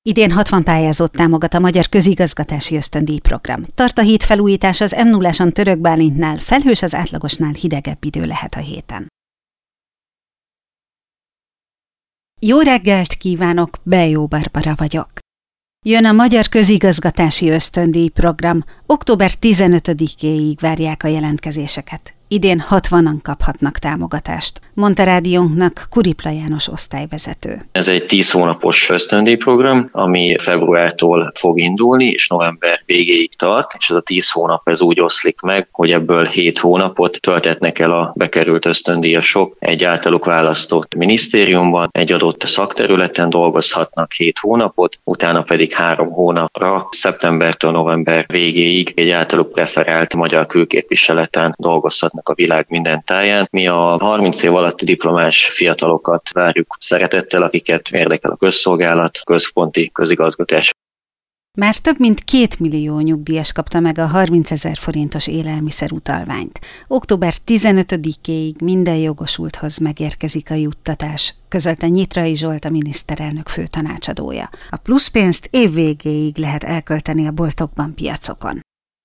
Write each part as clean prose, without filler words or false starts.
Idén 60 pályázót támogat a Magyar Közigazgatási Ösztöndíj Program. Tart a hídfelújítás az M0-áson Török Bálintnál, felhős az átlagosnál hidegebb idő lehet a héten. Jó reggelt kívánok, Bejó Barbara vagyok. Jön a Magyar Közigazgatási Ösztöndíj Program, október 15-éig várják a jelentkezéseket. Idén 60-an kaphatnak támogatást, mondta rádiónknak Kuripla János osztályvezető. Ez egy 10 hónapos ösztöndíjprogram, ami februártól fog indulni, és november végéig tart, és ez a 10 hónap ez úgy oszlik meg, hogy ebből 7 hónapot töltetnek el a bekerült ösztöndíjasok egy általuk választott minisztériumban, egy adott szakterületen dolgozhatnak 7 hónapot, utána pedig 3 hónapra, szeptembertől november végéig egy általuk preferált magyar külképviseleten dolgozhatnak a világ minden táján. Mi a 30 év alatti diplomás fiatalokat várjuk szeretettel, akiket érdekel a közszolgálat, központi közigazgatás. Már több mint 2 millió nyugdíjas kapta meg a 30 000 forintos élelmiszerutalványt. Október 15-éig minden jogosulthoz megérkezik a juttatás, közölte Nyitrai Zsolt, a miniszterelnök főtanácsadója. A pluszpénzt év végéig lehet elkölteni a boltokban, piacokon.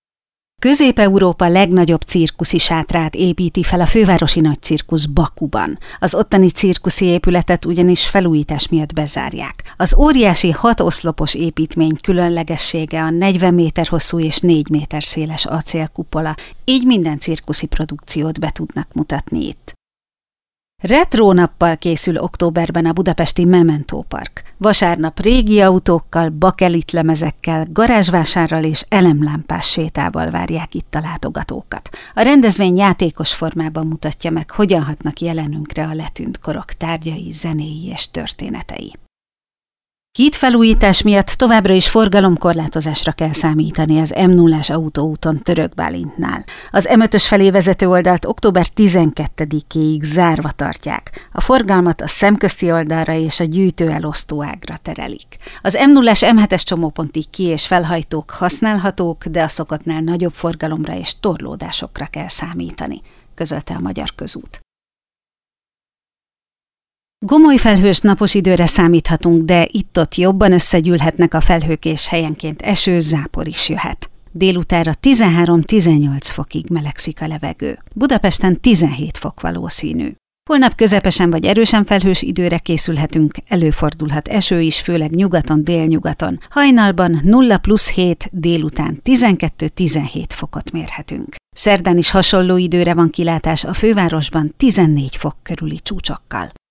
Közép-Európa legnagyobb cirkuszi sátrát építi fel a fővárosi nagycirkusz Bakuban. Az ottani cirkuszi épületet ugyanis felújítás miatt bezárják. Az óriási 6 oszlopos építmény különlegessége a 40 méter hosszú és 4 méter széles acélkupola, így minden cirkuszi produkciót be tudnak mutatni itt. Retro nappal készül októberben a budapesti Memento Park. Vasárnap régi autókkal, bakelitlemezekkel, garázsvásárral és elemlámpás sétával várják itt a látogatókat. A rendezvény játékos formában mutatja meg, hogyan hatnak jelenünkre a letűnt korok tárgyai, zenéi és történetei. Hídfelújítás miatt továbbra is forgalomkorlátozásra kell számítani az M0-ás autóúton Török Bálintnál. Az M5-ös felé vezető oldalt október 12-éig zárva tartják. A forgalmat a szemközti oldalra és a gyűjtő-elosztó ágra terelik. Az M0-ás M7-es csomópontig ki- és felhajtók használhatók, de a szokottnál nagyobb forgalomra és torlódásokra kell számítani, közölte a Magyar Közút. Gomoly felhős napos időre számíthatunk, de itt-ott jobban összegyűlhetnek a felhők, és helyenként eső, zápor is jöhet. Délutánra 13-18 fokig melegszik a levegő. Budapesten 17 fok valószínű. Holnap közepesen vagy erősen felhős időre készülhetünk, előfordulhat eső is, főleg nyugaton, délnyugaton. Hajnalban 0+7, délután 12-17 fokot mérhetünk. Szerdán is hasonló időre van kilátás, a fővárosban 14 fok körüli csúcsokkal.